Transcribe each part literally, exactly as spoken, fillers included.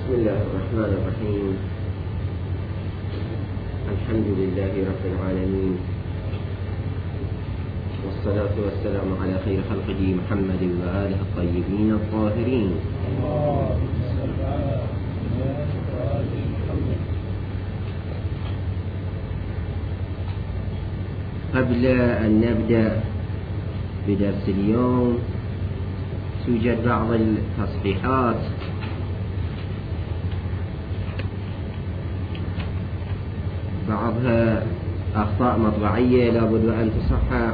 بسم الله الرحمن الرحيم. الحمد لله رب العالمين، والصلاة والسلام على خير خلقه محمد وآله الطيبين الطاهرين. قبل أن نبدأ بدرس اليوم توجد بعض التصحيحات بعضها أخطاء مطبعية لابد أن تصحح،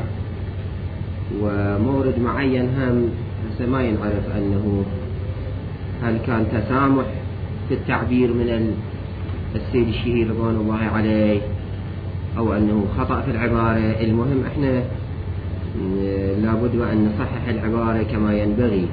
ومورد معين هم هسه ما ينعرف أنه هل كان تسامح في التعبير من السيد الشهير رضوان الله عليه أو أنه خطأ في العبارة. المهم إحنا لابد أن نصحح العبارة كما ينبغي.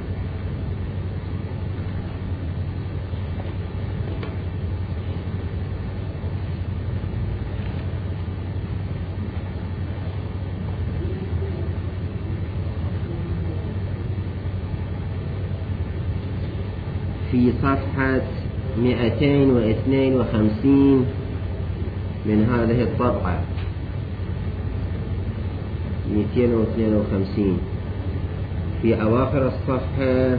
في صفحة مئتين واثنين وخمسين من هذه الطبعة، مئتين واثنين وخمسين في أواخر الصفحة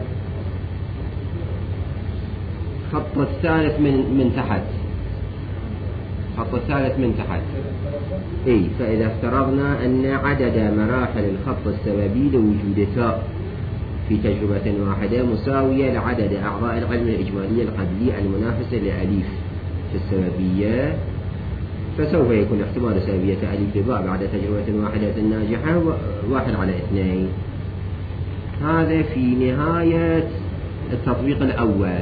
خط الثالث من من تحت، خط الثالث من تحت. اي فإذا افترضنا أن عدد مراحل الخط السببي لوجود تاء في تجربة واحدة مساوية لعدد أعضاء العلم الإجمالية القبلي المنافسة لأليف في السببية، فسوف يكون احتمال سببية أليف لباء بعد تجربة واحدة ناجحة واحد على اثنين. هذا في نهاية التطبيق الأول،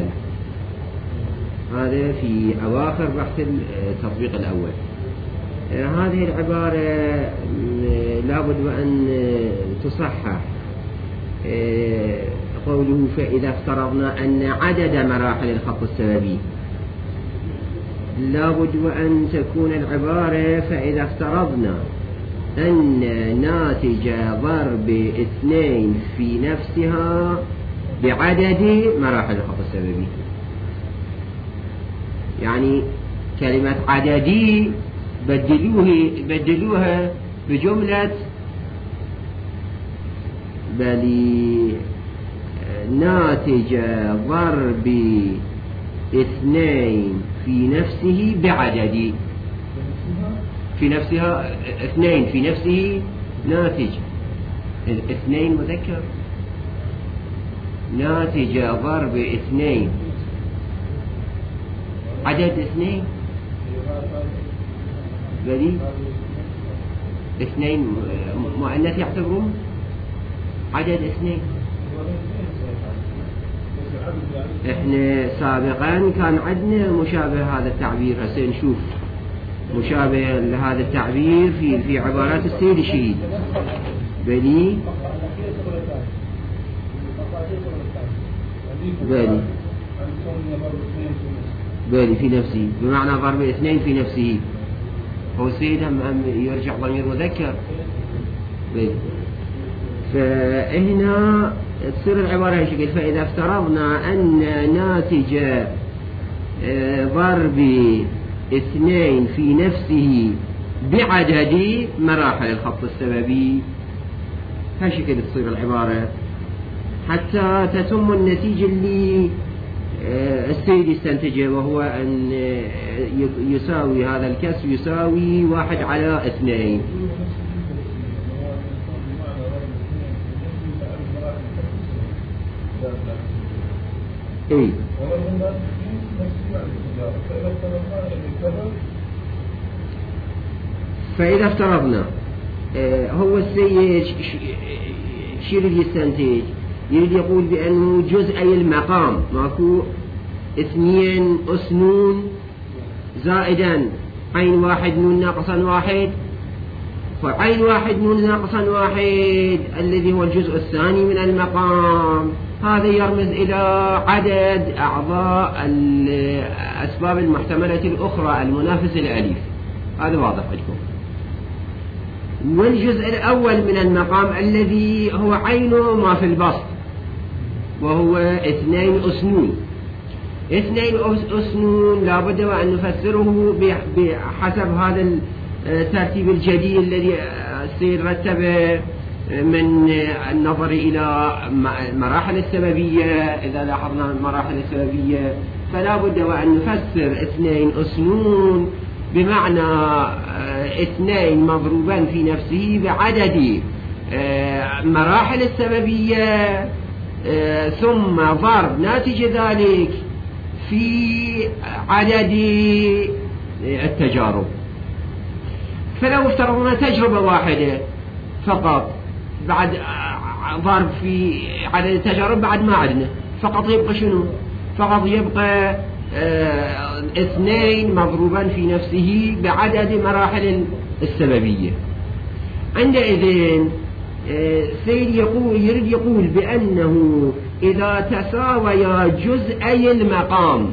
هذا في أواخر بحث التطبيق الأول. هذه العبارة لابد أن تصحح. قوله فإذا افترضنا أن عدد مراحل الخط السببي، لابد أن تكون العبارة فإذا افترضنا أن ناتج ضرب اثنين في نفسها بعدد مراحل الخط السببي. يعني كلمة عددي بدلوه بدلوها بجملة بل ناتج ضرب اثنين في نفسه بعدد، في نفسها اثنين في نفسه ناتج اثنين مذكر، ناتج ضرب اثنين عدد اثنين، بل اثنين مؤنث يعتبرون عدد اثنين. احنا سابقا كان عندنا مشابه هذا التعبير، هسه نشوف مشابه لهذا التعبير في في عبارات السيد الشهيد. بلي بلي بلي في نفسه بمعنى ضرب اثنين في نفسه، هو السيد هم يرجع ضمير مذكر بلي. فهنا تصير العبارة هالشكل: فإذا افترضنا أن ناتج ضرب اثنين في نفسه بعدد مراحل الخط السببي، هالشكل تصير العبارة حتى تتم النتيجة اللي السيد استنتجه، وهو أن يساوي هذا الكسر يساوي واحد على اثنين. اي فإذا افترضنا اه هو السيد شو يريد يستنتج؟ يريد يقول بأنه جزئي المقام ماكو اثنين أسنون زائدا عين واحد نون ناقصا واحد، فعين واحد نون ناقصا واحد الذي هو الجزء الثاني من المقام، هذا يرمز إلى عدد أعضاء الأسباب المحتملة الأخرى المنافسة لأليف. هذا واضح لكم. والجزء الأول من المقام الذي هو عينه ما في البسط وهو اثنين أسنون، اثنين أسنون لابد وأن نفسره بحسب هذا الترتيب الجديد الذي سيرتب من النظر إلى المراحل السببية. إذا لاحظنا المراحل السببية فلا بد وأن نفسر اثنين أسنون بمعنى اثنين مضروبا في نفسه بعدد مراحل السببية ثم ضرب ناتج ذلك في عدد التجارب. فلو افترضنا تجربة واحدة فقط بعد ضرب في عدد التجارب بعد ما عدنا فقط يبقى شنو؟ فقط يبقى اه اثنين مضروبا في نفسه بعدد مراحل السببية. عندئذ اه سيد يقول يريد يقول بأنه إذا تساويا جزئي المقام،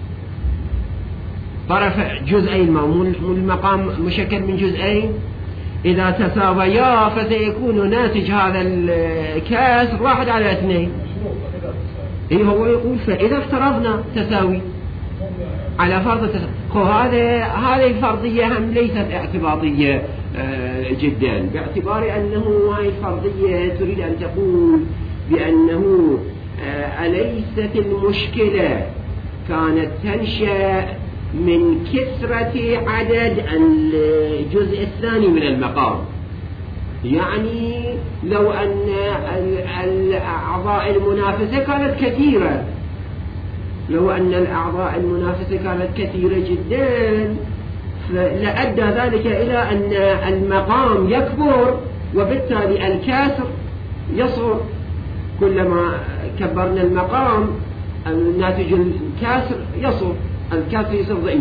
طرف جزئي المقام مشكل من جزئين، إذا تساويا فسيكون ناتج هذا الكسر واحد على اثنين. إيه هو يقول فإذا افترضنا تساوي على فرض التساوي، هذا هذه الفرضية هم ليست اعتباطية جدا، باعتبار أنه هذه الفرضية تريد أن تقول بأنه أليست المشكلة كانت تنشأ من كثرة عدد الجزء الثاني من المقام. يعني لو أن الأعضاء المنافسة كانت كثيرة، لو أن الأعضاء المنافسة كانت كثيرة جدا لأدى ذلك إلى أن المقام يكبر وبالتالي الكسر يصغر. كلما كبرنا المقام الناتج الكسر يصغر، الكسر يصير ضئيل،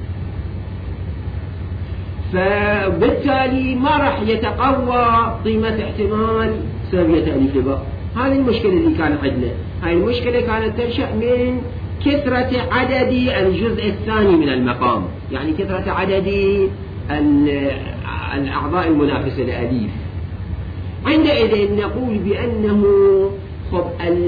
فبالتالي ما راح يتقوى قيمة احتمال سببية تأليف الباء. هذه المشكلة اللي كانت عندنا، هذه المشكلة كانت تنشأ من كثرة عدد الجزء الثاني من المقام، يعني كثرة عدد الأعضاء المنافسة لأليف. عندئذ نقول بأنه خب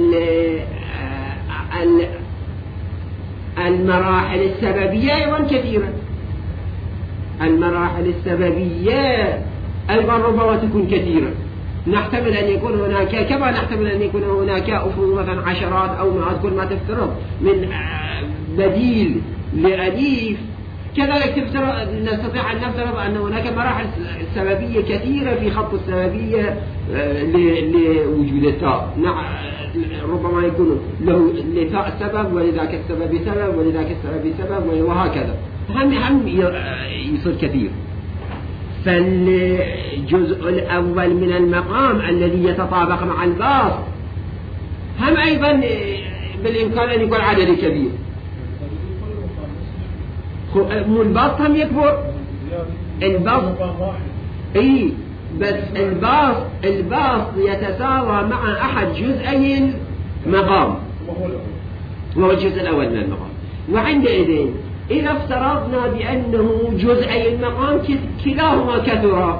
المراحل السببية أيضا كثيرة، المراحل السببية أيضا ربما تكون كثيرة. نحتمل أن يكون هناك، كما نحتمل أن يكون هناك أفرض مثلا عشرات أو مئات كل ما تفترض من بديل لأليف، كذلك نستطيع أن نفترض أن هناك مراحل سببية كثيرة في خط السببية لوجود التاء. ربما يكون له لتاء سبب ولذاك السبب سبب ولذاك السبب سبب وهكذا، هم هم يصير كثير. فالجزء الأول من المقام الذي يتطابق مع الباص هم أيضا بالإمكان أن يكون عدد كبير. مو الباص هم يكبر، الباص اي بس الباص الباص يتساوى مع أحد جزئي المقام وهو الجزء الأول من المقام. وعندئذ إذا افترضنا بأنه جزئي المقام كلاهما كثرا،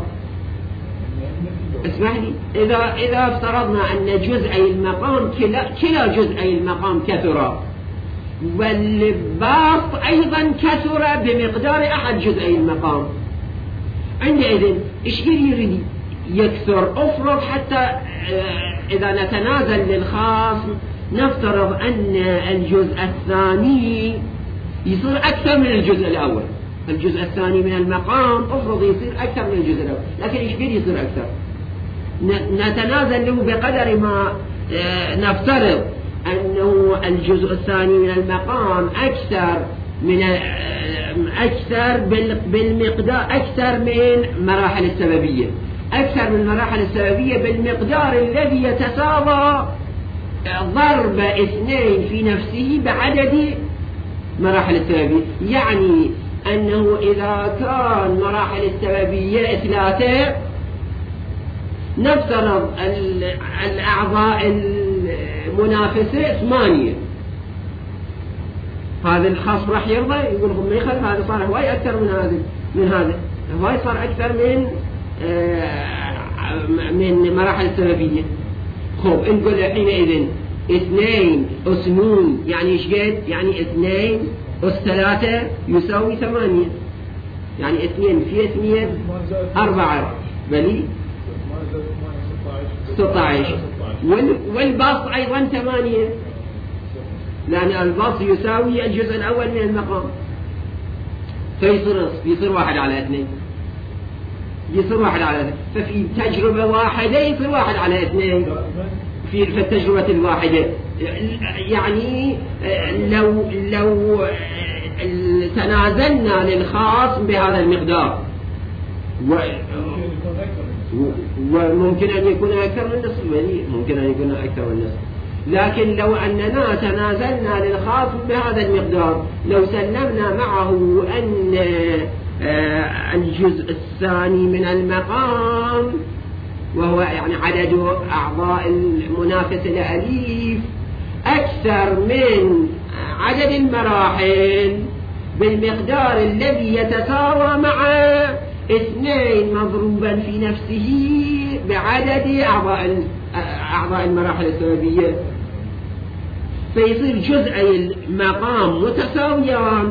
اسمح لي، إذا إذا افترضنا أن جزئي المقام كلا كلا جزئي المقام كثرا والباص أيضا كثر بمقدار أحد جزئي المقام، عندئذ إيش يريد يكثر؟ أفرض حتى إذا نتنازل للخاص نفترض أن الجزء الثاني يصير أكثر من الجزء الأول، الجزء الثاني من المقام أفرض يصير أكثر من الجزء الأول، لكن إيش يصير أكثر؟ نتنازل له بقدر ما نفترض أنه الجزء الثاني من المقام أكثر من أكثر بالمقدار، أكثر من مراحل السببية، أكثر من مراحل السببية بالمقدار الذي يتساوى ضرب اثنين في نفسه بعدد مراحل السببية. يعني أنه إذا كان مراحل السببية ثلاثة نفترض الأعضاء المنافسة ثمانية، هذا الخاص راح يرضى يقول هم ما يخالف، هذا صار هواي أكثر من هذا من هذا هواي صار أكثر من آه من مراحل السببية. خب نقول حينئذ اثنين أس نون يعني إيش قد؟ يعني اثنين أس ثلاثة يساوي ثمانية، يعني اثنين في اثنين أربعة، بلي ستة عشر، والبسط أيضا ثمانية، لأن البسط يساوي الجزء الأول من المقام، فيصير يصير واحد على اثنين، يصير واحد على اثنين، ففي تجربة واحدة يصير واحد على اثنين في التجربة الواحدة. يعني لو لو تنازلنا للخاص بهذا المقدار وممكن أن يكون أكثر من نصف، ممكن أن يكون أكثر من نصف، لكن لو أننا تنازلنا للخاص بهذا المقدار، لو سلمنا معه أن الجزء الثاني من المقام وهو يعني عدد أعضاء المنافس الأليف أكثر من عدد المراحل بالمقدار الذي يتساوى مع اثنين مضروبا في نفسه بعدد أعضاء أعضاء المراحل السببية، فيصير جزئي المقام متساويان،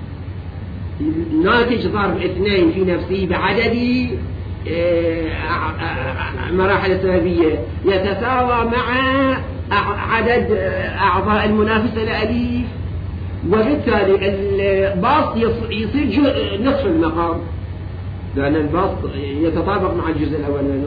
ناتج ضرب اثنين في نفسه بعدد مراحل السببية يتساوى مع عدد أعضاء المنافس الأليف، وبالتالي البسط يصير نصف المقام، لأن البسط يتطابق مع الجزء الأول منه،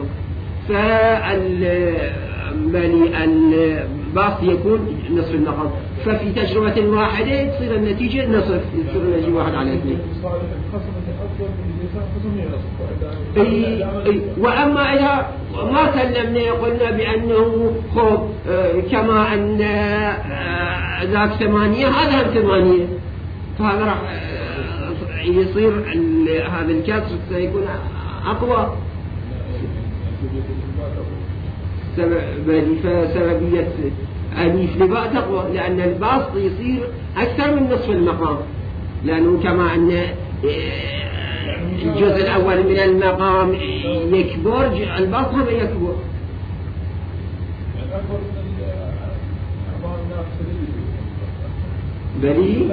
فالبسط يكون نصف المقام، ففي تجربة واحدة تصير النتيجة نصف، يصير النتيجة واحد على اثنين. أي أي وأما إذا ما سلمنا قلنا بأنه خب كما أن ذاك ثمانية هذا هم ثمانية، فهذا راح يصير هذا الكسر سيكون أقوى، فسببية أليف لباء تقوى، لأن البسط يصير أكثر من نصف المقام، لأنه كما أن الجزء الأول من المقام يكبر البسط هم يكبر. بلي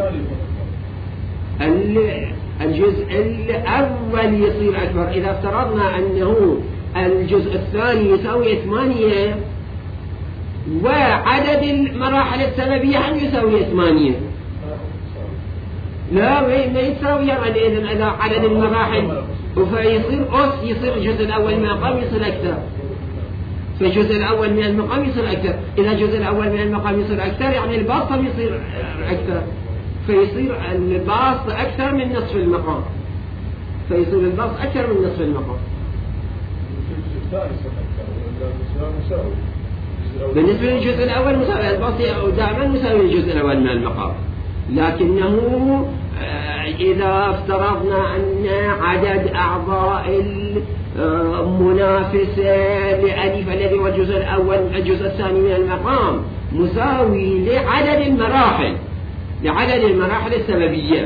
الجزء الأول يصير أكبر إذا افترضنا أنه الجزء الثاني يساوي ثمانية وعدد المراحل السببية هم يساوي ثمانية، لا ما يساوي، يعني إذا عدد المراحل فيصير أس يصير الجزء الأول من المقام يصير أكثر، فالجزء الأول من المقام يصير أكثر، إذا الجزء الأول من المقام يصير أكثر يعني البسط يصير أكثر، فيصير البسط أكثر من نصف المقام، فيصير البسط أكثر من نصف المقام. بالنسبة للجزء الأول مساوي، البسط دائما مساوي الجزء الأول من المقام، لكنه إذا افترضنا أن عدد أعضاء المنافسة لألف الذي هو الجزء الأول الجزء الثاني من المقام مساوي لعدد المراحل لعدد المراحل السببية،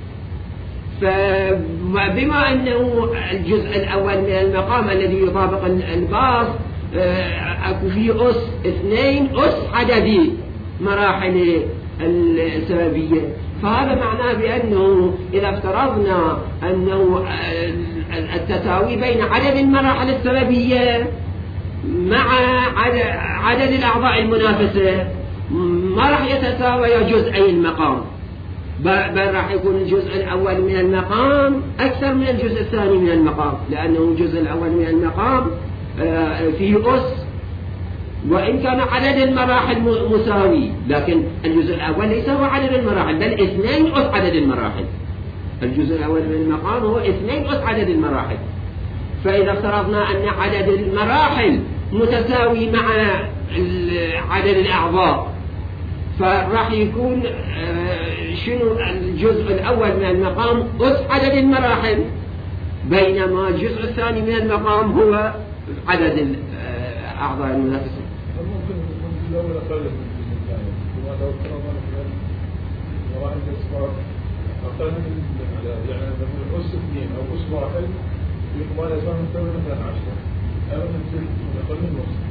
فبما أنه الجزء الأول من المقام الذي يطابق البسط أكو فيه أس اثنين أس عدد مراحل السببية، فهذا معناه بأنه إذا افترضنا أنه التساوي بين عدد المراحل السببية مع عدد الأعضاء المنافسة ما راح يتساوي جزئي المقام، بل راح يكون الجزء الأول من المقام أكثر من الجزء الثاني من المقام، لأنه الجزء الأول من المقام فيه أس، وإن كان عدد المراحل مساوي لكن الجزء الأول ليس هو عدد المراحل بل اثنين أس عدد المراحل، الجزء الأول من المقام هو اثنين أس عدد المراحل، فإذا افترضنا أن عدد المراحل متساوي مع عدد الأعضاء فراح يكون شنو الجزء الأول من المقام أس عدد المراحل، بينما الجزء الثاني من المقام هو عدد أعضاء المنافسة. ممكن الأول أقل من الجزء الثاني، لو افترضنا مثلا مراحل الإصفار أقل من يعني مثلا أس اثنين أو أس واحد يقوم على أساس نسوي مثلا عشرة، أو نسوي أقل من نص.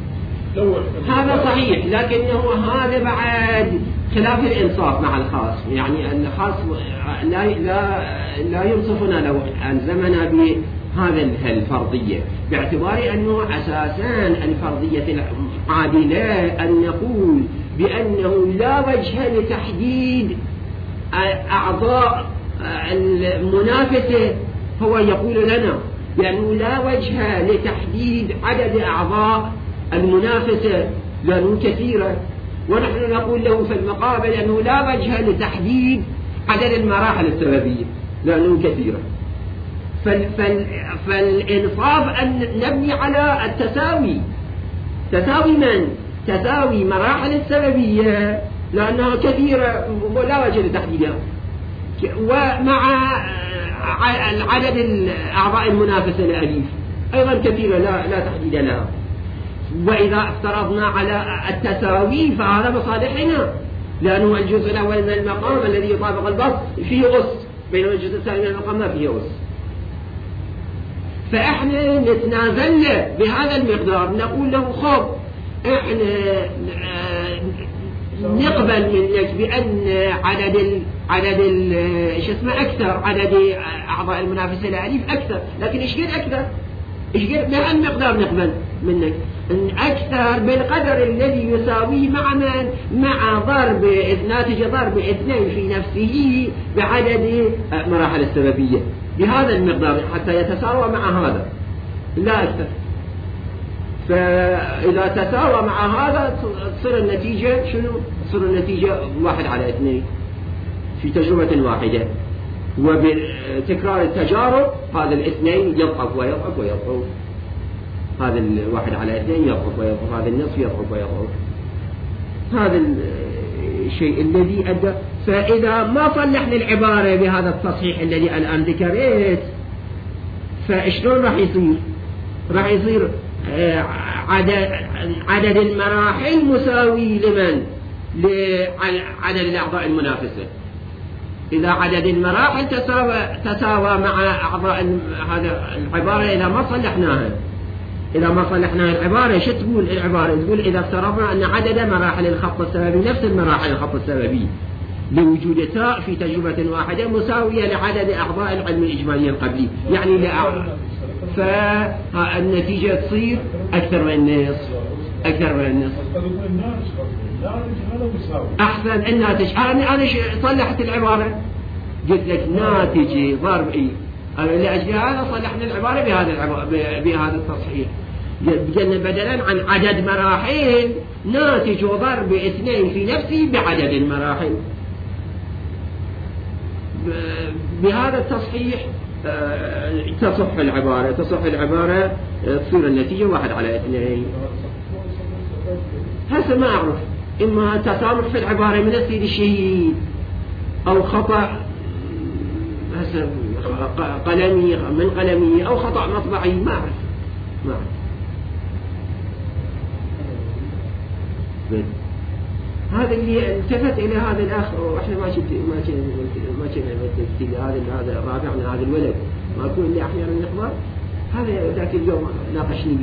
هذا صحيح، لكنه هذا بعد خلاف الإنصاف مع الخاص، يعني الخاص لا لا لا ينصفنا لو ألزمنا بهذا الفرضية، باعتبار أنه أساسا الفرضية العادلة أن نقول بأنه لا وجه لتحديد أعضاء المنافسة. هو يقول لنا بأنه لا وجه لتحديد عدد أعضاء المنافسة لأنه كثيرة، ونحن نقول له في المقابل أنه لا وجه لتحديد عدد المراحل السببية لأنه كثيرة. فال فال فالإنصاف أن نبني على التساوي، تساوي من؟ تساوي مراحل السببية لأنها كثيرة ولا وجه لتحديدها، ومع عدد أعضاء المنافسة الأليف أيضا كثيرة لا, لا تحديد لها. وإذا افترضنا على التساوي فهذا مصالحنا، لأنه الجزء الأول من المقام الذي يطابق البسط فيه أس، بينما الجزء الثاني من المقام ما فيه أس. فإحنا نتنازل بهذا المقدار، نقول له خب إحنا نقبل منك بأن عدد ال عدد ال شو اسمه أكثر، عدد أعضاء المنافسة الأليف أكثر، لكن إيش قد أكثر؟ إيش قد بهالمقدار نقبل منك؟ أكثر بالقدر الذي يساويه مع من؟ مع ضرب ناتج ضرب اثنين في نفسه بعدد مراحل السببية بهذا المقدار حتى يتساوى مع هذا لا أكثر. فإذا تساوى مع هذا تصير النتيجة شنو؟ تصير النتيجة واحد على اثنين في تجربة واحدة، وبتكرار التجارب هذا الاثنين يضعف ويضعف ويضعف، هذا الواحد على اثنين يضعف ويضعف، هذا النصف يضعف ويضعف. هذا الشيء الذي أدى. فإذا ما صلحنا العبارة بهذا التصحيح الذي الآن ذكرت فإشلون راح يصير؟ راح يصير عدد عدد المراحل مساوي لمن؟ لعدد الأعضاء المنافسة. إذا عدد المراحل تساوى تساوى مع أعضاء هذا العبارة إذا ما صلحناها إذا ما صلحنا العبارة شو تقول العبارة؟ تقول إذا افترضنا أن عدد مراحل الخط السببي نفس المراحل الخط السببي لوجود تاء في تجربة واحدة مساوية لعدد أعضاء العلم الإجمالي القبلي، يعني لأعضاء، فالنتيجة تصير أكثر من النصف أكثر من النصف. أحسن الناتج. أنا أنا صلحت العبارة، قلت لك ناتج ضرب إيه، لأجل هذا صلحنا العبارة بهذا العبارة بهذا التصحيح، قلنا بدلا عن عدد مراحل ناتج ضرب اثنين في نفسه بعدد المراحل. بهذا التصحيح تصح العبارة تصح العبارة تصير النتيجة واحد على اثنين. هسه ما أعرف إما تسامح في العبارة من السيد الشهيد أو خطأ هسه قلمي من قلمي أو خطأ مطبعي، ما أعرف ما أعرف. هذا اللي التفت إلى هذا الأخ، وإحنا ما شفت ما شفت ما شفت هذا هذا رابعنا هذا الولد ما أكون اللي أحيانا نحضر هذا ذاك اليوم ناقشني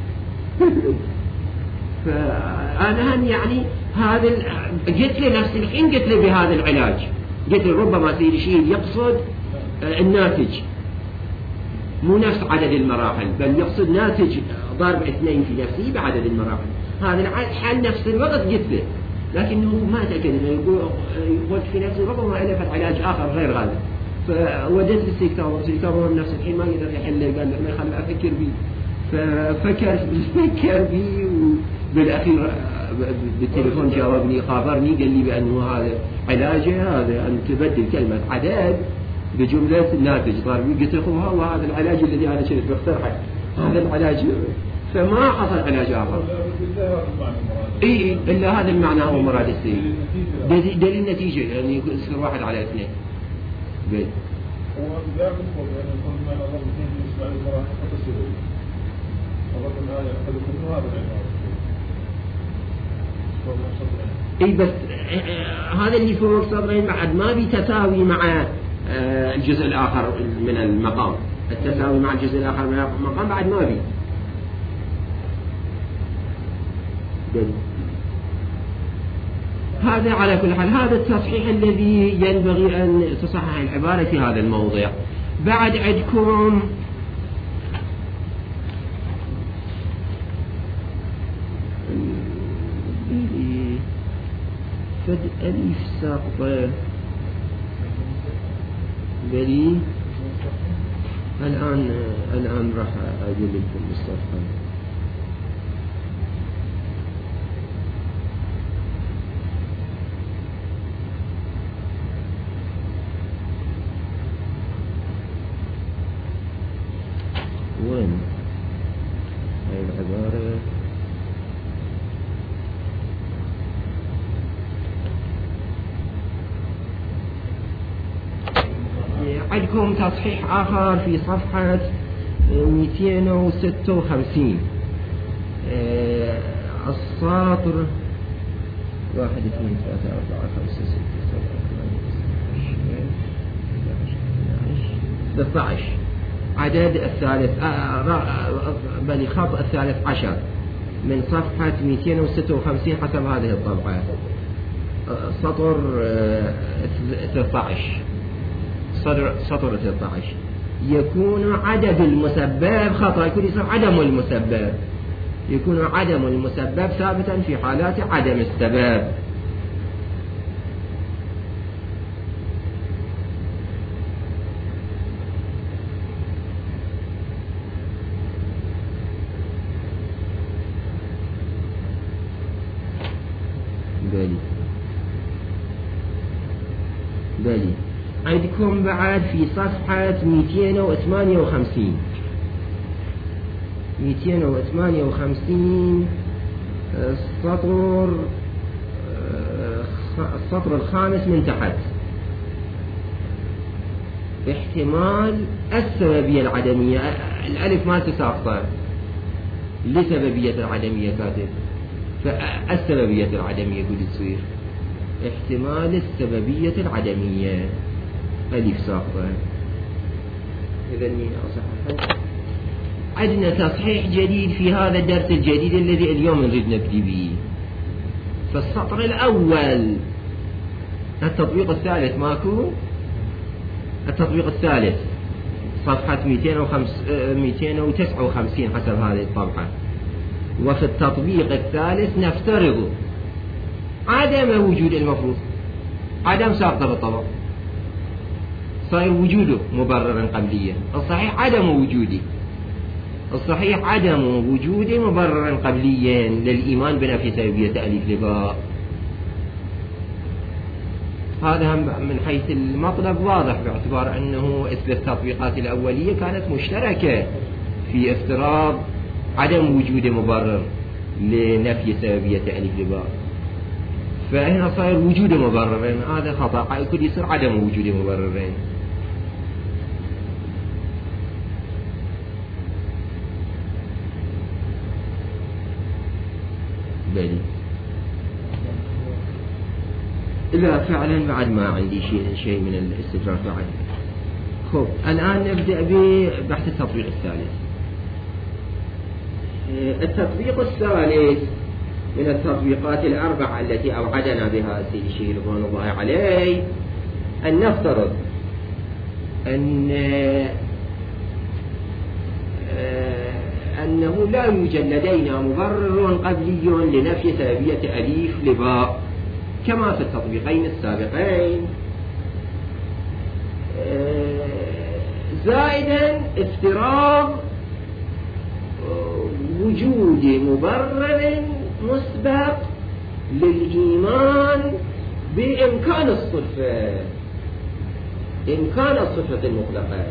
فأنا يعني هذا قلت له نفس الحين قلت له بهذا العلاج، قلت له ربما سيد الشيء يقصد الناتج مو نفس عدد المراحل، بل يقصد ناتج ضرب اثنين في نفسه بعدد المراحل. هذا الحال نفس الوقت قلت له، لكنه ما تأكد يقول يقول في نفسه ربما ألفت علاج آخر غير هذا. فوديت للسيكتور السيكتور نفس الحين ما قدر يحل، قال ما يخلي أفكر به، ففكر فكر به وبالأخير بالتليفون جاوبني خابرني قال لي بأنه هذا علاجه هذا أن تبدل كلمة عدد بجملة ناتج ضربي. قلت له هو هذا العلاج الذي أنا كنت بقترحه، هذا العلاج، فما حصل علاج آخر. إيه إلا هذا المعنى هو مراد السيد دليل النتيجة، يعني يصير واحد على اثنين. بيت. ولا بنقول يعني كل ما نظر اثنين بالنسبة للمراحل التسوية. أظن هذا أحدكم هذا العبارة. إيه بس هذا اللي فوق الصدرين بعد ما بيتساوي مع الجزء الآخر من المقام، التساوي مع الجزء الآخر من المقام بعد ما بي. هذا على كل حال هذا التصحيح الذي ينبغي أن تصحح العبارة في هذا الموضع. بعد عندكم فد ألف ساقطة بلي الآن الآن راح أقول لكم الصفحة. وين هاي العبارة؟ عندكم تصحيح آخر في صفحة مئتين وستة وخمسين السطر واحد اثنين ثلاثة أربعة خمسة ستة سبعة ثمانية ستة عشر عدد الثالث بل خط الثالث عشر من صفحة مئتين وستة وخمسين حسب هذه الطبعة سطر ثلاثة عشر سطر ثلاثة عشر يكون عدد المسبب خطأ، يكون يصير عدم المسبب، يكون عدم المسبب ثابتا في حالات عدم السبب. بلي بلي عندكم بعد في صفحة مئتين وثمانية وخمسين مئتين وثمانية وخمسين السطر السطر الخامس من تحت احتمال السببية العدمية، الألف ما تساقطه لسببية العدمية كاتب، فالسببية العدمية قد تصير احتمال السببية العدمية ألف ساقطة. إذا مين أصحح؟ عندنا تصحيح جديد في هذا الدرس الجديد الذي اليوم نريد نبدي به. فالسطر الأول التطبيق الثالث ماكو؟ التطبيق الثالث صفحة مئتين وتسعة وخمسين حسب هذه الطبعة. وفي التطبيق الثالث نفترض عدم وجود المفروض عدم ساقطة بالطبع، صار وجوده مبررا قبليا، الصحيح عدم وجوده، الصحيح عدم وجوده مبررا قبليا للإيمان بنفي سببية ألف لباء. هذا هم من حيث المطلب واضح باعتبار أنه إثبات التطبيقات الأولية كانت مشتركة في افتراض عدم وجود مبرر لنفي سببية ألف لباء، فهنا صار وجود مبررين، هذا خطأ، يكون يصير عدم وجود مبررين. بلي لا فعلا بعد ما عندي شيء شيء من الاستدراك بعد. خب الآن نبدأ ببحث التطبيق الثالث. التطبيق الثالث من التطبيقات الأربعة التي أوعدنا بها سيد الشيخ رضوان الله عليه أن نفترض أن أنه لا يوجد لدينا مبرر قبلي لنفي سببية ألف لباء كما في التطبيقين السابقين، زائدا افتراض وجود مبرر مسبق للإيمان بإمكان الصفة، إمكان الصفة المطلقة.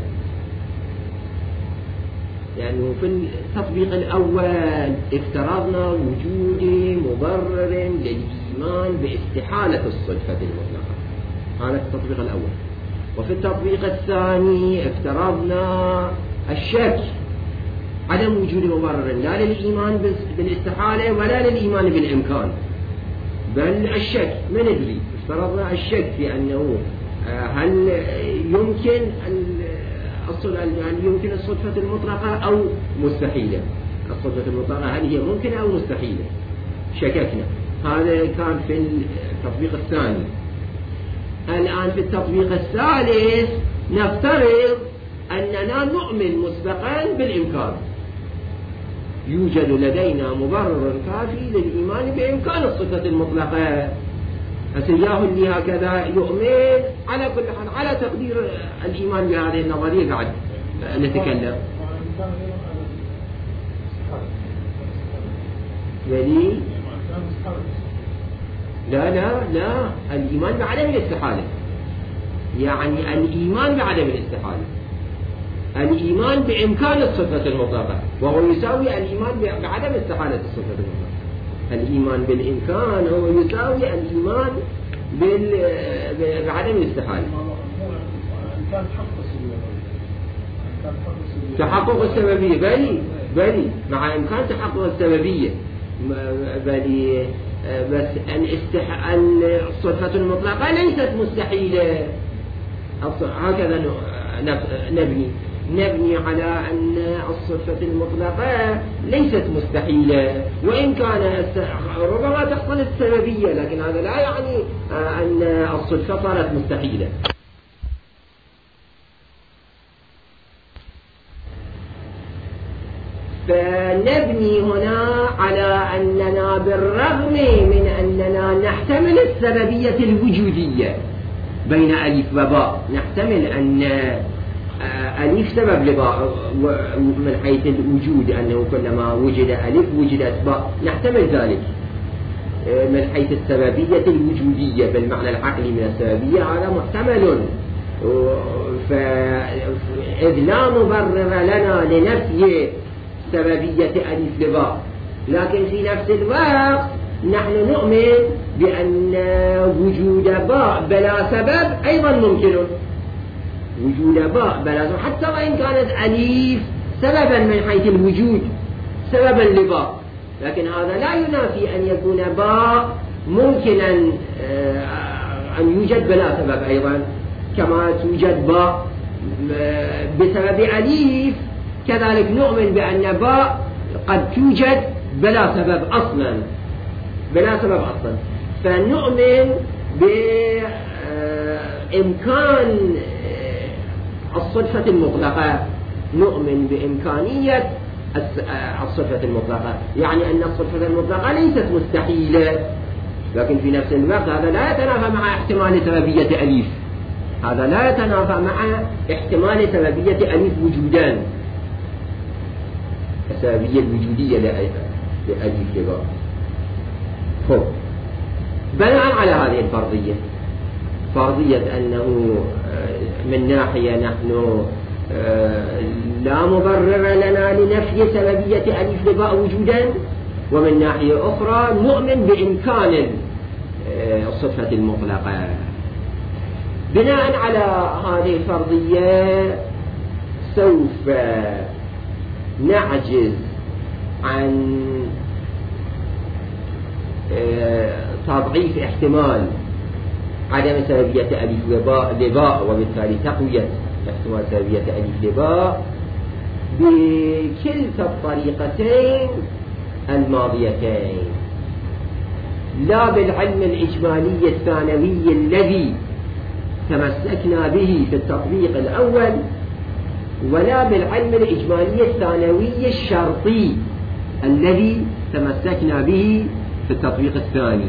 يعني في التطبيق الأول افترضنا وجود مبرر للإيمان باستحالة الصفة المطلقة، هذا التطبيق الأول. وفي التطبيق الثاني افترضنا الشك، عدم وجود مبرر لا للإيمان بالاستحالة ولا للإيمان بالإمكان، بل الشك، ما ندري، افترضنا الشك في أنه هل يمكن يعني يمكن الصدفة المطلقة أو مستحيلة، الصدفة المطلقة هل هي ممكنة أو مستحيلة. شككنا. هذا كان في التطبيق الثاني. الآن في التطبيق الثالث نفترض أننا نؤمن مسبقا بالإمكان، يوجد لدينا مبرر كافي للإيمان بإمكان الصفة المطلقة. فسياه اللي هكذا يؤمن على كل حال على تقدير الإيمان بهذه النظرية بعد نتكلم. يعني لا لا لا الإيمان بعدم الاستحالة، يعني الإيمان بعدم الاستحالة، الإيمان بإمكان الصفة المطلقة، وهو يساوي الإيمان بعدم استحالة الصفة المطلقة. الإيمان بالإمكان هو يساوي الإيمان بعدم الاستحالة. تحقق السببية بلي بلي مع إمكان تحقق السببية بلي، بس أن استح... أن الصفة المطلقة ليست مستحيلة. هكذا نبني نبني على أن الصفة المطلقة ليست مستحيلة، وإن كان ربما تحصل السببية، لكن هذا لا يعني أن الصفة صارت مستحيلة. فنبني هنا على أننا بالرغم من أننا نحتمل السببية الوجودية بين ألف وباء، نحتمل أن ألف سبب لباء من حيث الوجود، أنه كلما وجد ألف وجدت باء، نحتمل ذلك من حيث السببية الوجودية بالمعنى العقلي من السببية، هذا محتمل. فإذ لا مبرر لنا لنفي سببية ألف لباء، لكن في نفس الوقت نحن نؤمن بأن وجود باء بلا سبب أيضا ممكن، وجود باء بلا سبب حتى وإن كانت ألف سببا من حيث الوجود سببا لباء، لكن هذا لا ينافي أن يكون باء ممكنا أن يوجد بلا سبب أيضا، كما توجد باء بسبب ألف، كذلك نؤمن بأن باء قد توجد بلا سبب أصلا، بلا سبب أصلا. فنؤمن بإمكان الصفة المطلقة، نؤمن بإمكانية الصفة المطلقة، يعني أن الصفة المطلقة ليست مستحيلة، لكن في نفس الوقت هذا لا يتنافى مع احتمال سببية ألف، هذا لا يتنافى مع احتمال سببية ألف وجودان، السببية الوجودية لألف لباء. خب بناء على هذه الفرضية، فرضية أنه من ناحية نحن لا مبرر لنا لنفي سببية ألف لباء وجودا، ومن ناحية أخرى نؤمن بإمكان الصفة المطلقة. بناء على هذه الفرضية سوف نعجز عن تضعيف احتمال عدم سببية ألف لباء، وبالتالي تقوية احتمال سببية ألف لباء بكلتا الطريقتين الماضيتين، لا بالعلم الإجمالي الثانوي الذي تمسكنا به في التطبيق الأول، ولا بالعلم الإجمالي الثانوي الشرطي الذي تمسكنا به في التطبيق الثاني.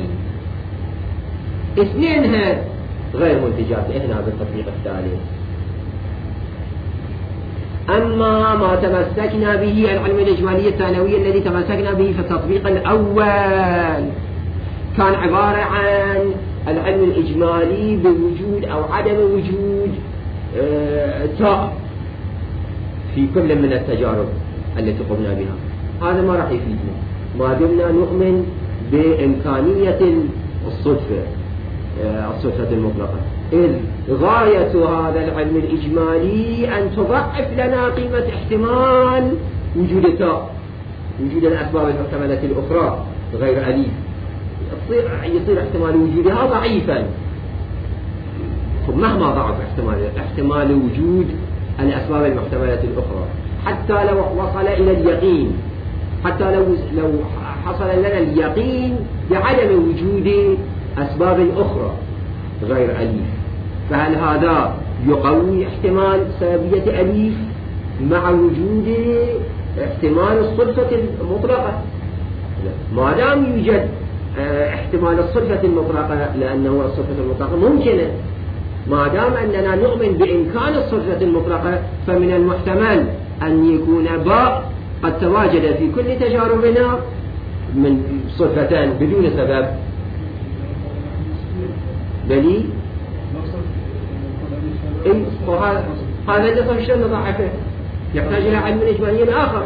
اثنينها غير منتجات هنا بالتطبيق الثالث. أما ما تمسكنا به العلم الإجمالي الثانوي الذي تمسكنا به في التطبيق الأول كان عبارة عن العلم الإجمالي بوجود أو عدم وجود تاء في كل من التجارب التي قمنا بها. هذا ما راح يفيدنا ما دمنا نؤمن بإمكانية الصدفة الصدفة المطلقة، إذ غاية هذا العلم الإجمالي أن تضعف لنا قيمة احتمال وجود تاء، وجود الأسباب المحتملة الأخرى غير أليف، يصير, يصير احتمال وجودها ضعيفا. مهما ضعف احتمال احتمال وجود الأسباب المحتملة الأخرى، حتى لو وصل إلى اليقين، حتى لو لو حصل لنا اليقين بعدم وجود أسباب أخرى غير أليف، فهل هذا يقوي احتمال سببية أليف مع وجود احتمال الصدفة المطلقة؟ ما دام يوجد احتمال الصدفة المطلقة، لأنه الصدفة المطلقة ممكنة، ما دام أننا نؤمن بإمكان الصدفة المطلقة فمن المحتمل أن يكون باء قد تواجد في كل تجاربنا من صدفتان بدون سبب. بلي إيه هذا اللي صار شلون نضعفه؟ يحتاج إلى علم إجمالي آخر.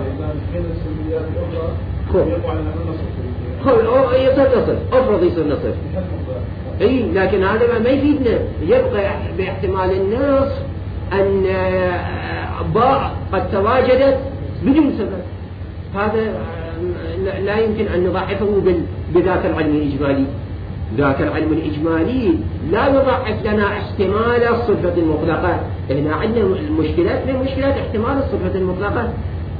خل يصير نصف، أفرض يصير نصف. إيه لكن هذا ما يفيدنا، يبقى باحتمال النصف أن باء قد تواجدت بدون سبب، هذا لا يمكن أن نضعفه بذاك العلم الإجمالي. ذاك العلم الإجمالي لا يضعف لنا احتمال الصفة المطلقة، هنا عندنا المشكلات من مشكلات احتمال الصفة المطلقة.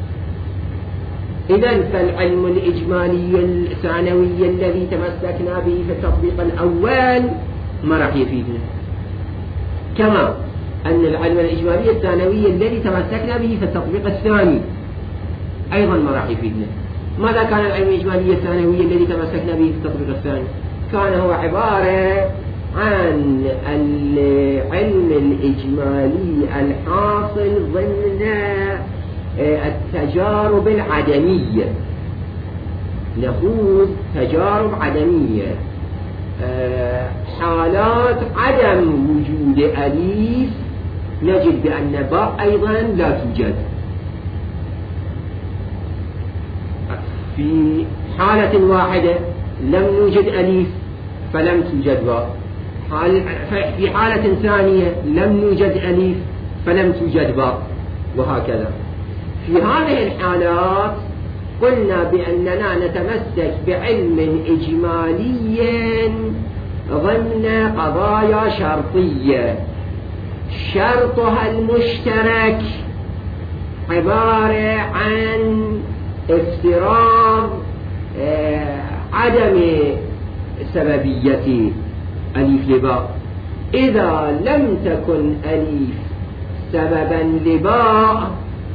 إذن فالعلم الإجمالي الثانوي الذي تمسكنا به في التطبيق الأول ما راح يفيدنا، كما أن العلم الإجمالي الثانوي الذي تمسكنا به في التطبيق الثاني أيضا ما راح يفيدنا. ماذا كان العلم الإجمالي الثانوي الذي تمسكنا به في التطبيق الثاني؟ كان هو عبارة عن العلم الإجمالي الحاصل ضمن التجارب العدمية، نخوض تجارب عدمية، حالات عدم وجود أليف نجد بأن باء أيضا لا توجد. في حالة واحدة لم نوجد أليف فلم توجد باء، في حالة ثانية لم نوجد أليف فلم توجد باء، وهكذا. في هذه الحالات قلنا بأننا نتمسك بعلم إجمالي ضمن قضايا شرطية، شرطها المشترك عبارة عن افتراض عدم سببية أليف لباء. إذا لم تكن أليف سببا لباء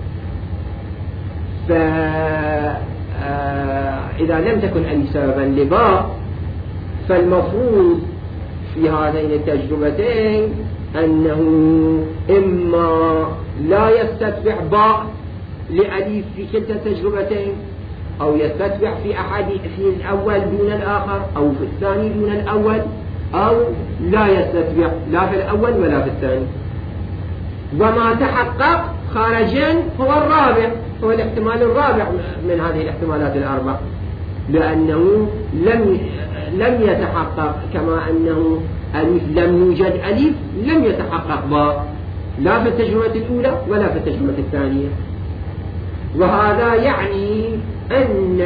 فإذا لم تكن أليف سببا لباء فالمفروض في هذين التجربتين أنه إما لا يستتبع باء لأليف في كلتا التجربتين، أو يستتبع في أحد في الأول دون الآخر، أو في الثاني دون الأول، أو لا يستتبع لا في الأول ولا في الثاني. وما تحقق خارجا هو الرابع، هو الاحتمال الرابع من هذه الاحتمالات الأربع، لأنه لم لم يتحقق كما أنه أليف لم يوجد أليف لم يتحقق باء لا في التجربة الأولى ولا في التجربة الثانية. وهذا يعني أن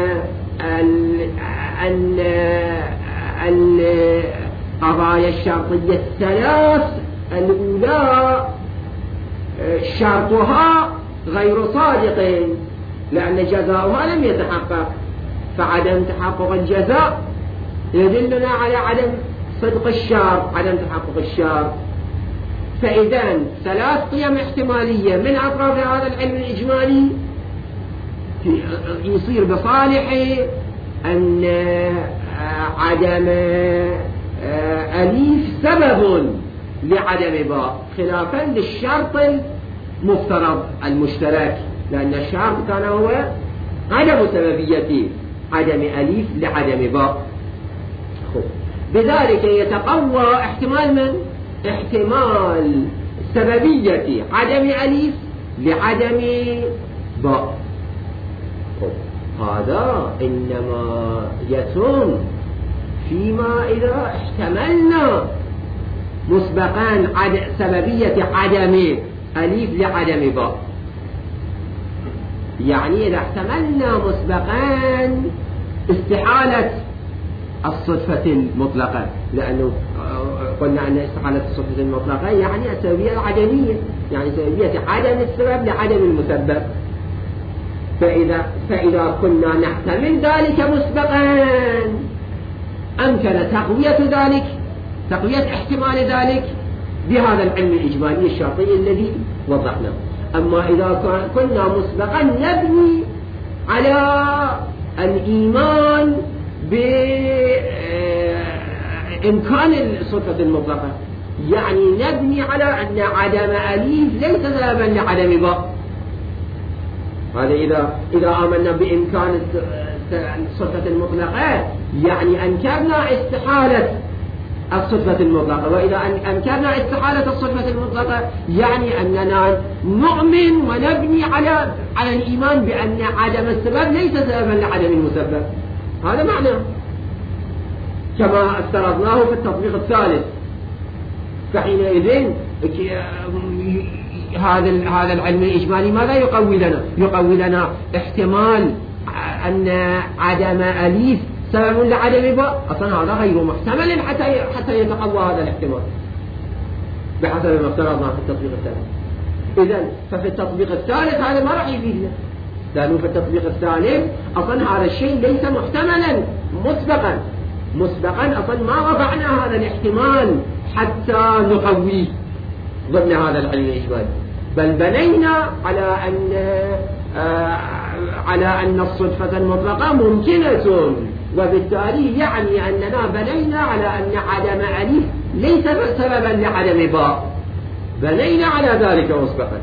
أن القضايا الشرطية الثلاث الأولى شرطها غير صادق لأن جزاؤها لم يتحقق، فعدم تحقق الجزاء يدلنا على عدم صدق الشرط، عدم تحقق الشرط. فإذا ثلاث قيم احتمالية من أطراف هذا العلم الإجمالي يصير بصالح أن عدم أليف سبب لعدم باء، خلافا للشرط المفترض المشترك، لأن الشرط كان هو عدم سببية عدم أليف لعدم باء. بذلك يتقوى احتمال من؟ احتمال سببية عدم أليف لعدم باء. هذا إنما يتم فيما إذا احتملنا مسبقا عد سببية عدم أليف لعدم باء، يعني إذا احتملنا مسبقا استحالة الصدفة المطلقة، لأنه قلنا أن استحالة الصدفة المطلقة يعني السببية العدمية، يعني سببية عدم السبب لعدم المسبب. فإذا, فإذا كنا نحتمل ذلك مسبقا أمكن تقوية ذلك، تقوية احتمال ذلك بهذا العلم الإجمالي الشرطي الذي وضحناه. أما إذا كنا مسبقا نبني على الإيمان بإمكان الصفة المطلقة، يعني نبني على أن عدم أليف ليس سببا لعدم باء. هذا إذا إذا آمنا بإمكان الصفة المطلقة يعني أنكرنا استحالة الصفة المطلقة، وإذا أنكرنا استحالة الصفة المطلقة يعني أننا نؤمن ونبني على على الإيمان بأن عدم السبب ليس سببا لعدم المسبب. هذا معنى كما افترضناه في التطبيق الثالث. فحينئذ هذا هذا العلم الإجمالي ماذا يقوي لنا؟ يقوي لنا احتمال أن عدم أليف سبب لعدم باء، أصلا هذا غير محتمل حتى حتى يتقوى هذا الاحتمال بحسب ما افترضنا في التطبيق الثالث. إذن ففي التطبيق الثالث هذا ما راح يفيدنا، لأنه في التطبيق الثالث أصلا هذا الشيء ليس محتملا مسبقا مسبقا أصلا ما وضعنا هذا الاحتمال حتى نقويه ضمن هذا العلم الإجمالي، بل بنينا على أن آه على أن الصدفة المطلقة ممكنة، وبالتالي يعني أننا بنينا على أن عدم أليف ليس سببا لعدم باء، بنينا على ذلك مسبقا.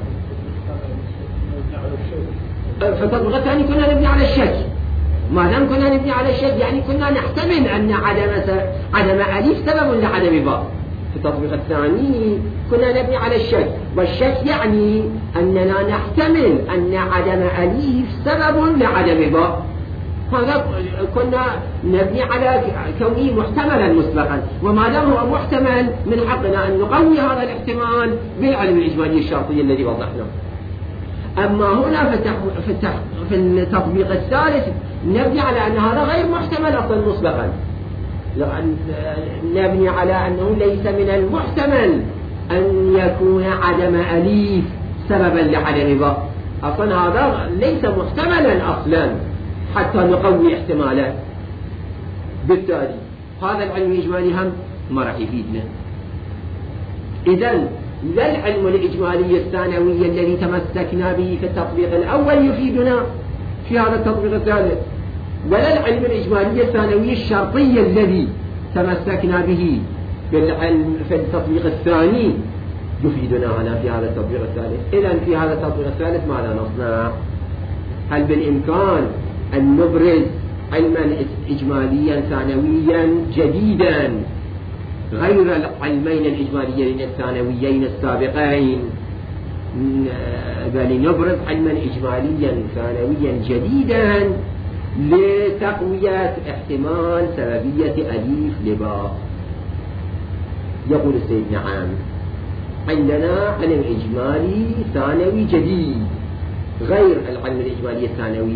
في التطبيق الثاني كنا نبني على الشك، ما دام كنا نبني على الشك يعني كنا نحتمل أن عدم عدم أليف سبب لعدم باء. في التطبيق الثاني كنا نبني على الشك، والشك يعني أننا نحتمل أن عدم أليف سبب لعدم باء. هذا كنا نبني على كونه محتملا مسبقا، وما دام هو محتمل من حقنا أن نقوي هذا الاحتمال بالعلم الإجمالي الشرطي الذي وضحناه. أما هنا في في التطبيق الثالث نبني على أن هذا غير محتمل أصلا مسبقا، لأن نبني على أنه ليس من المحتمل أن يكون عدم أليف سببا لعدم باء، أصلا هذا ليس محتملا أصلا حتى نقوي احتمالا. بالتالي هذا العلم الإجمالي هم ما راح يفيدنا. إذن لا العلم الإجمالي الثانوي الذي تمسكنا به في التطبيق الأول يفيدنا في هذا التطبيق الثالث، ولا العلم الإجمالي الثانوي الشرطي الذي تمسكنا به في التطبيق الثاني يفيدنا هنا في هذا التطبيق الثالث. إذن في هذا التطبيق الثالث ماذا نصنع؟ هل بالإمكان أن نبرز علما إجماليا ثانويا جديدا غير العلمين الإجماليين الثانويين السابقين، بل نبرز علما إجماليا ثانويا جديدا لتقوية احتمال سببية أليف لباء؟ يقول السيد نعم، عندنا علم إجمالي ثانوي جديد غير العلم الإجمالي الثانوي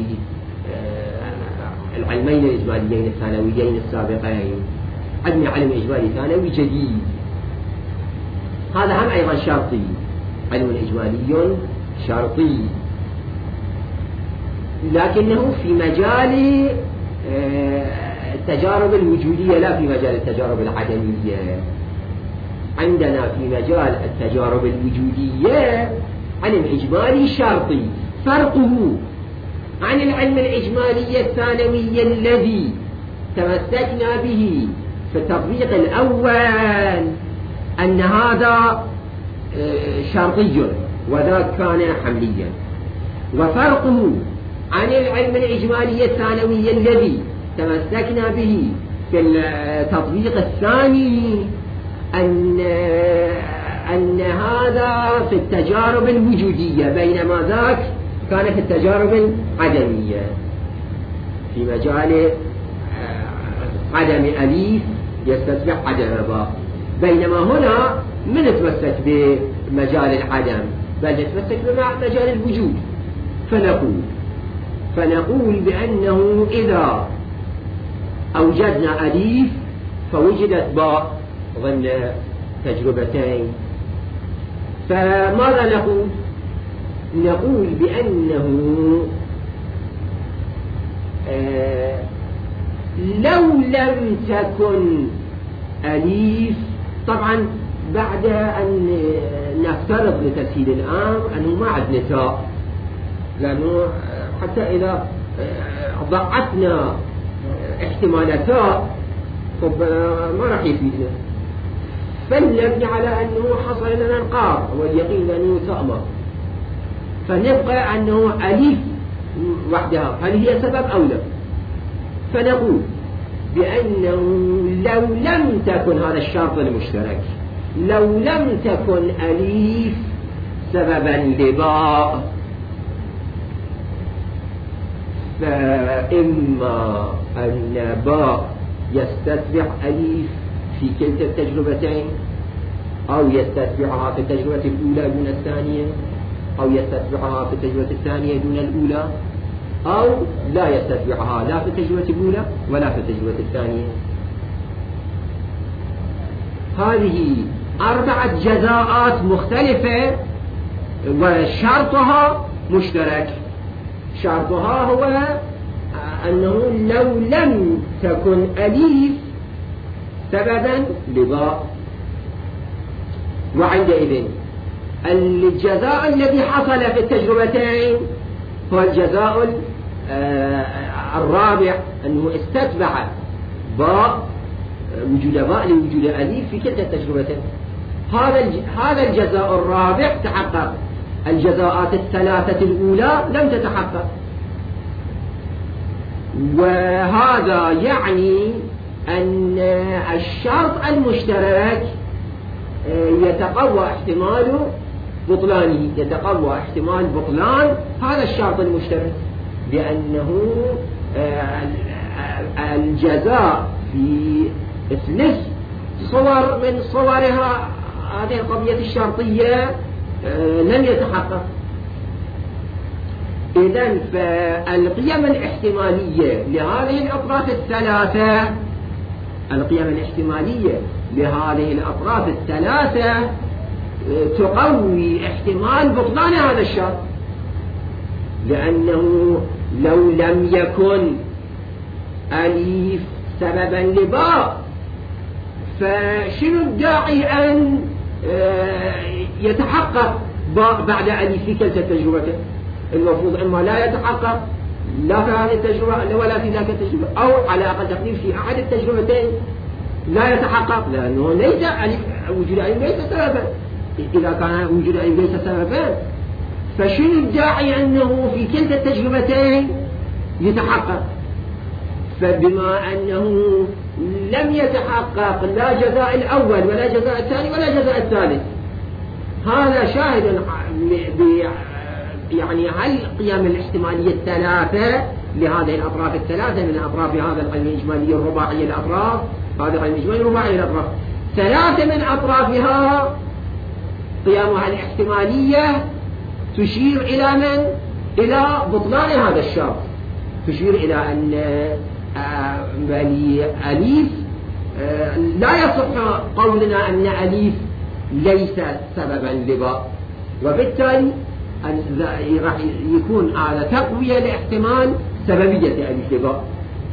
العلمين الإجماليين الثانويين السابقين، عندنا علم إجمالي ثانوي جديد، هذا هم أيضا شرطي، علم إجمالي شرطي، لكنه في مجال التجارب الوجودية لا في مجال التجارب العدمية. عندنا في مجال التجارب الوجودية علم إجمالي شرطي، فرقه عن العلم الإجمالي الثانوي الذي تمسكنا به في التطبيق الأول أن هذا شرطي وذاك كان حمليا، وفرقه عن العلم الإجمالي الثانوي الذي تمسكنا به في التطبيق الثاني أن أن هذا في التجارب الوجودية، بينما ذاك كان في التجارب العدمية في مجال عدم أليف يستتبع عدم باء، بينما هنا من نتمسك بمجال العدم بل نتمسك بمجال الوجود. فنقول فنقول بأنه إذا أوجدنا أليف فوجدت باء ضمن تجربتين، فماذا نقول؟ نقول بأنه آه لو لم تكن أليف، طبعا بعد أن نفترض لتسهيل الأمر أنه ما عندنا تاء، لأنه حتى إذا ضعفنا احتمال تاء ما راح يفيدنا، فلنبني على أنه حصل لنا انقاض واليقين أنه تأمر، فنبقى أنه أليف وحدها، هل هي سبب أو لا؟ فنقول بأنه لو لم تكن، هذا الشرط المشترك، لو لم تكن أليف سببا لباء، فإما أن باء يستتبع أليف في كلتا التجربتين، أو يستتبعها في التجربة الأولى دون الثانية، أو يستتبعها في التجربة الثانية دون الأولى، أو لا يستتبعها لا في التجربة الأولى ولا في التجربة الثانية. هذه أربعة جزاءات مختلفة وشرطها مشترك. شرطها هو أنه لو لم تكن أليف سببا لباء، وعندئذ الجزاء الذي حصل في التجربتين هو الجزاء الرابع، أنه استتبع باء، وجود باء لوجود أليف في كلتا التجربتين. هذا هذا الجزاء الرابع تحقق. الجزاءات الثلاثة الأولى لم تتحقق، وهذا يعني أن الشرط المشترك يتقوى احتمال بطلانه، يتقوى احتمال بطلان هذا الشرط المشترك، لأنه الجزاء في ثلاث صور من صورها هذه القضية الشرطية لم يتحقق. إذن فالقيم الاحتمالية لهذه الأطراف الثلاثة، القيم الاحتمالية لهذه الأطراف الثلاثة تقوي احتمال بطلان هذا الشرط، لأنه لو لم يكن أليف سببا لباء فشنو الداعي أن يتحقق باء بعد أليف في كلتا التجربتين؟ المفروض إما لا يتحقق لا في هذه التجربة ولا في ذاك التجربة، أو على أقل تقدير في أحد التجربتين لا يتحقق، لأنه ليس وجود أليف ليس سببا. إذا كان وجود أليف ليس سببا فشنو الداعي أنه في كلتا التجربتين يتحقق؟ فبما أنه لم يتحقق لا جزاء الأول ولا جزاء الثاني ولا جزاء الثالث، هذا شاهد يعني هل القيم الاحتمالية الثلاثة لهذه الأطراف الثلاثة من أطراف هذا القيم الإجمالية الرباعية الأطراف، هذا القيم الإجمالية الرباعية الأطراف، ثلاثة من أطرافها قيمها الاحتمالية تشير إلى من؟ إلى بطلان هذا الشرط، تشير إلى أن أليف لا يصح قولنا أن أليف ليس سببا لباء، وبالتالي راح يكون هذا تقوية لاحتمال سببية أليف لباء.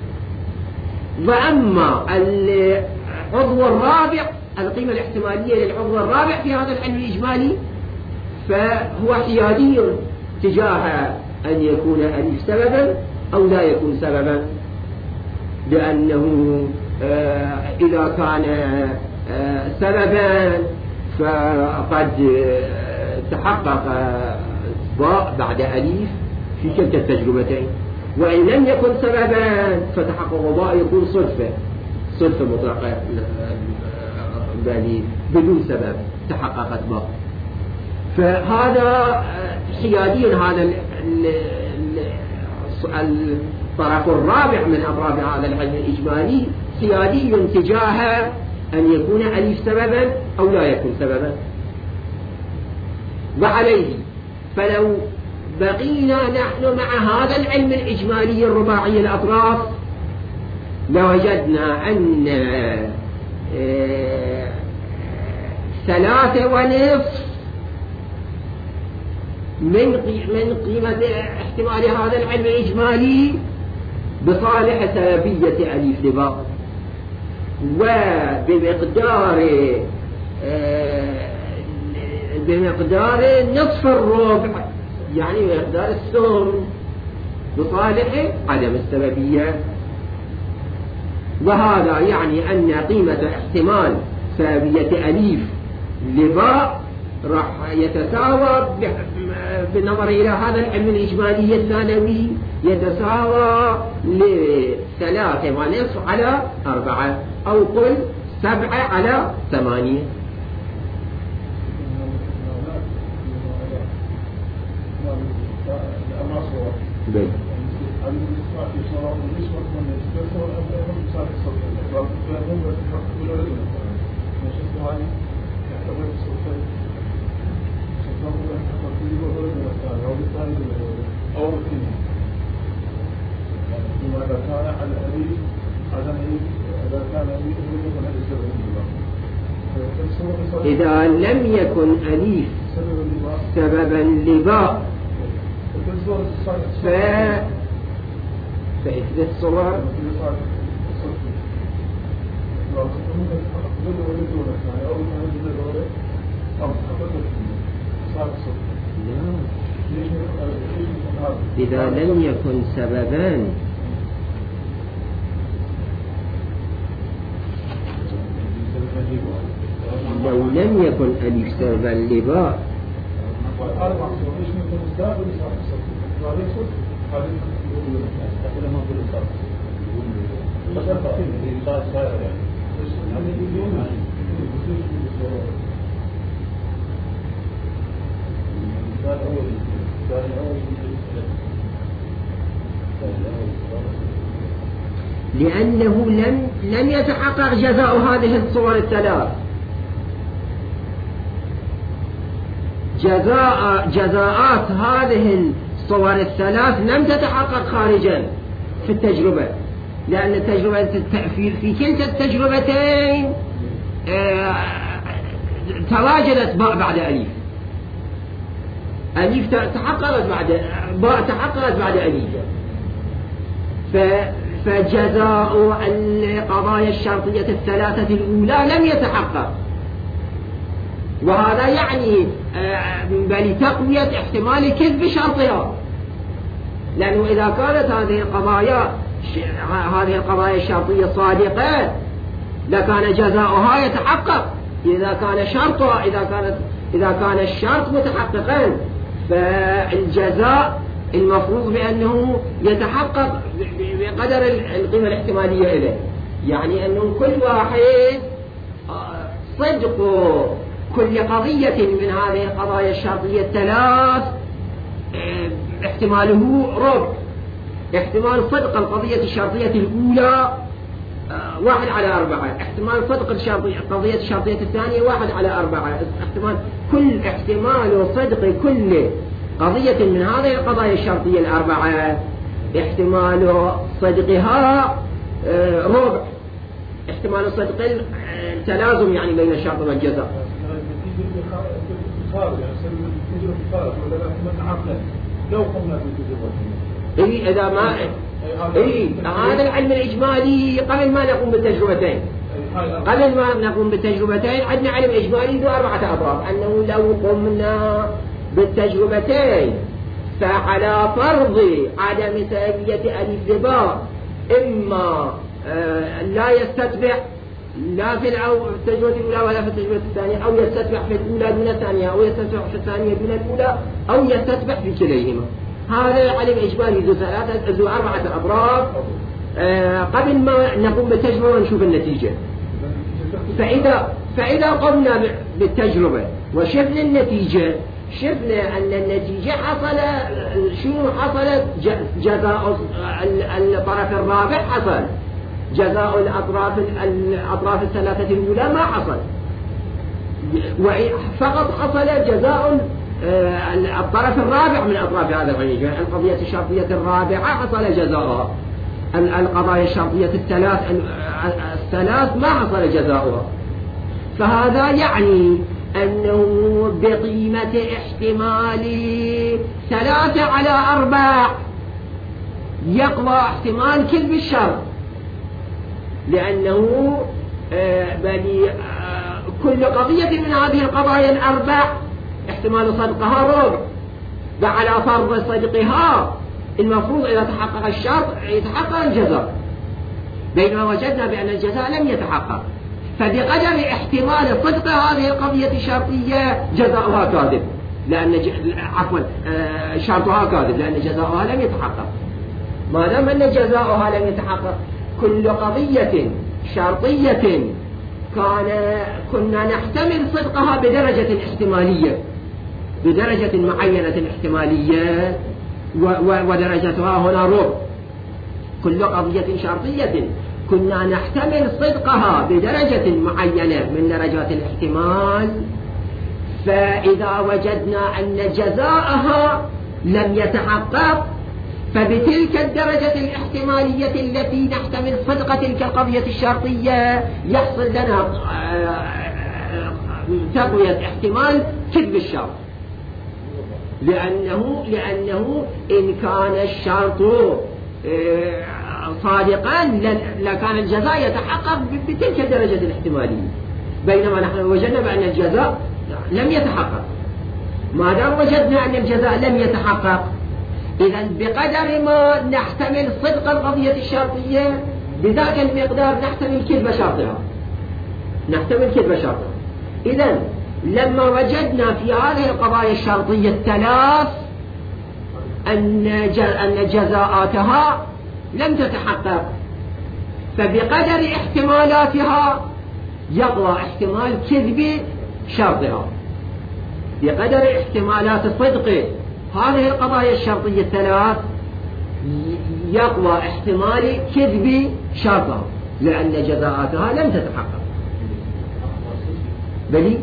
وأما العضو الرابع، القيمة الاحتمالية للعضو الرابع في هذا العلم الإجمالي، فهو حيادي تجاه أن يكون أليف سببا أو لا يكون سببا، لأنه إذا كان سببا فقد تحقق باء بعد أليف في كلتا التجربتين، وإن لم يكن سببا فتحقق باء يكون صدفة، صدفة مطلقة بدون سبب تحققت باء. فهذا حيادي، هذا الطرف الرابع من أطراف هذا العلم الإجمالي حيادي تجاه أن يكون أليف سببا أو لا يكون سببا. وعليه فلو بقينا نحن مع هذا العلم الإجمالي الرباعي الأطراف لوجدنا أن ثلاثة ونصف من من قيمة احتمال هذا العلم الإجمالي بصالح سببية أليف لباء، وبمقدار بمقدار نصف الربع، يعني بمقدار السهم بصالح عدم السببية. وهذا يعني أن قيمة احتمال سببية أليف لباء راح يتساوى بالنظر إلى هذا العلم الإجمالي الثانوي يتساوى لثلاثة ونصف على أربعة، أو قل سبعة على ثمانية. بل. إذا لم يكن أليف سببا لباء ف فإحدى الصور إذا لم يكن سببان لو لم يكن أليف سببا لباء لأنه لم لم يتحقق جزاء هذه الصور الثلاث. جزاء جزاءات هذه الصور الثلاث لم تتحقق خارجا في التجربة، لأن التجربة التأثير في كلتا التجربتين تواجدت باء بعد أليف، أليف تحققت بعد باء تحققت بعد أليف، فجزاء القضايا الشرطية الثلاثة الأولى لم يتحقق. وهذا يعني بل تقوية احتمال كذب شرطها، لأنه إذا كانت هذه القضايا هذه القضايا الشرطية صادقة لكان جزاؤها يتحقق. إذا كان شرطها إذا كانت إذا كان الشرط متحققا فالجزاء المفروض بأنه يتحقق بقدر القيمة الاحتمالية إليه، يعني أنه كل واحد صدق كل قضية من هذه القضايا الشرطية الثلاث احتماله ربع. احتمال صدق القضية الشرطية الأولى واحد على أربعة، احتمال صدق الشرطية القضية الشرطية الثانية واحد على أربعة، احتمال كل احتمال صدق كل قضية من هذه القضايا الشرطية الأربعة احتمال صدقها ربع، احتمال صدق التلازم يعني بين الشرط والجزاء. لو قمنا بالتجربة إيه إذا ما إيه هذا العلم الإجمالي قبل ما نقوم بالتجربتين قبل ما نقوم بالتجربتين عندنا علم إجمالي ذو أربعة أطراف، أنه لو قمنا بالتجربتين فعلى فرض عدم سببية ألف لباء إما آه لا يستتبع لا في التجربة الأولى ولا في التجربة الثانية، أو يستتبع في الأولى دون الثانية، أو يستتبع في الثانية دون الأولى، أو يستتبع في كليهما. هذا علم إجمالي ذو ثلاثة ذو أربعة أطراف آه قبل ما نقوم بالتجربة ونشوف النتيجة. فإذا فإذا قمنا بالتجربة وشفنا النتيجة شفنا أن النتيجة حصل شنو حصلت جزاء الطرف الرابع حصل، جزاء الأطراف الأطراف الثلاثة الأولى ما حصل، فقط حصل جزاء الطرف الرابع من أطراف هذا الغنيج. القضية الشرطية الرابعة حصل جزاؤها، القضايا الشرطية الثلاث الثلاث ما حصل جزاؤها. فهذا يعني أنه بقيمة احتمال ثلاثة على أربع يقوى احتمال كذب الشرط، لأنه بل كل قضية من هذه القضايا الأربع احتمال صدقها ربع، وعلى فرض صدقها المفروض إذا تحقق الشرط يتحقق الجزاء، بينما وجدنا بأن الجزاء لم يتحقق، فبقدر احتمال صدق هذه القضية الشرطية جزاؤها كاذب، لأن ج... عفوا شرطها كاذب لأن جزاؤها لم يتحقق. ما دام أن جزاؤها لم يتحقق، كل قضية شرطية كان كنا نحتمل صدقها بدرجة احتمالية، بدرجة معينة احتمالية و... و... ودرجتها هنا ربع. كل قضية شرطية كنا نحتمل صدقها بدرجة معينة من درجات الاحتمال، فإذا وجدنا أن جزاءها لم يتحقق، فبتلك الدرجة الاحتمالية التي نحتمل صدق تلك القضية الشرطية يحصل لنا تقوية احتمال كذب الشرط، لأنه لأنه إن كان الشرط صادقا لكان الجزاء يتحقق بتلك الدرجة الاحتمالية، بينما نحن وجدنا بأن الجزاء لم يتحقق. ما دام وجدنا أن الجزاء لم يتحقق، إذا بقدر ما نحتمل صدق القضية الشرطية بذاك المقدار نحتمل كذب شرطها، نحتمل كذب شرطها. إذا لما وجدنا في هذه القضايا الشرطية الثلاث أن أن جزاءاتها لم تتحقق، فبقدر احتمالاتها يقوى احتمال كذب شرطها، بقدر احتمالات صدق هذه القضايا الشرطية الثلاث يقوى احتمال كذب شرطها لأن جزاءاتها لم تتحقق. بلي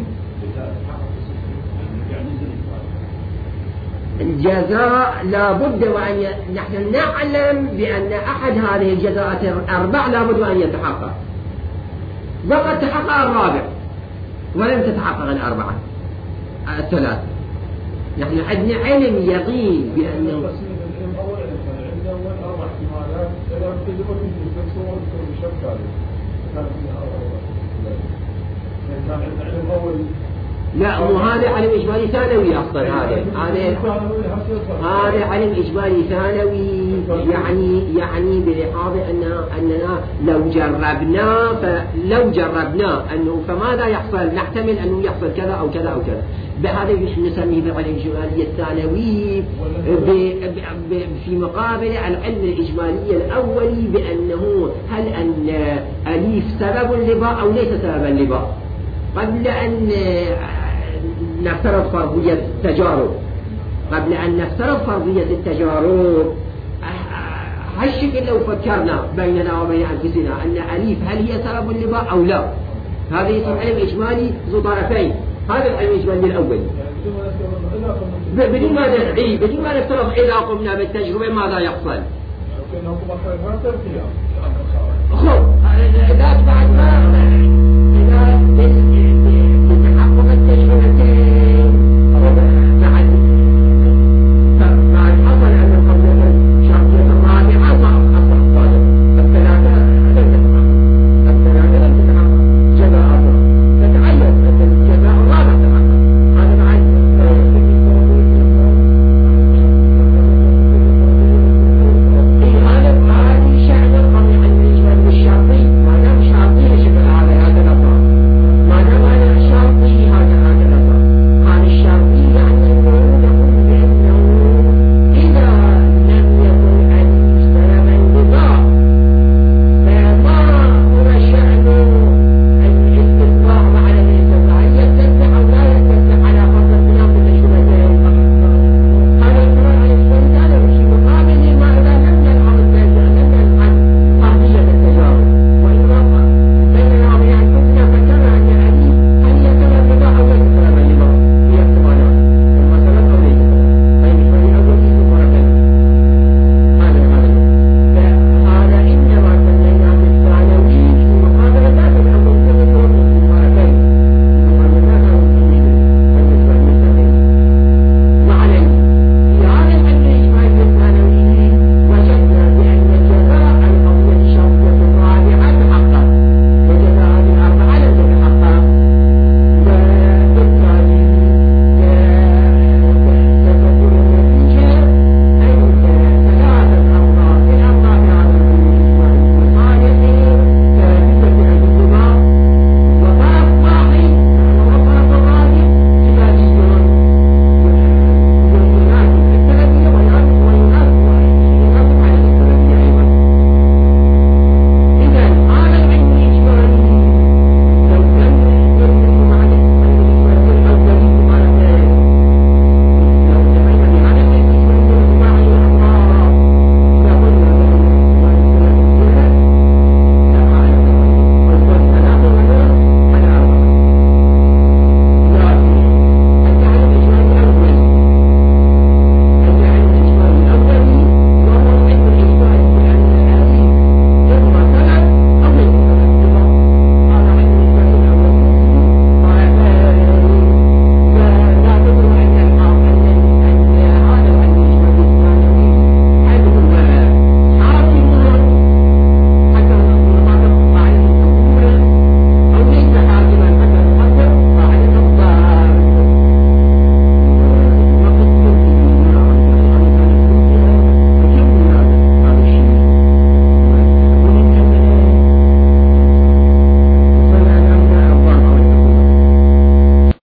الجزاء لا بد وأن ي... نحن نعلم بأن أحد هذه الجزاءات الأربع لا بد وأن يتحقق، وقد تحقق الرابع ولم تتحقق الأربعة الثلاث. نحن عندنا علم يقين بأنه لا مو هذا علم إجمالي ثانوي أصلا، هذا هذا هذا علم إجمالي ثانوي، يعني يعني بلحاظ أن أننا لو جربنا فلو جربنا أنه فماذا يحصل، نحتمل أنه يحصل كذا أو كذا أو كذا، بهذا نسميه بالعلم الإجمالي الثانوي في مقابل العلم الإجمالي الأولي بأنه هل أن أليف سبب لباء أو ليس سببا لباء. قبل أن نفترض فرضية التجارب قبل أن نفترض فرضية التجارب هالشكل لو فكرنا بيننا وبين أنفسنا أن أليف هل هي سبب لباء أو لا، هذا يسمى علم إجمالي ذو طرفين، هذا العلم الإجمالي الأول. بدون ما ندعي بدون ما نفترض إذا قمنا بالتجربة ماذا يحصل. خب لا بعد ما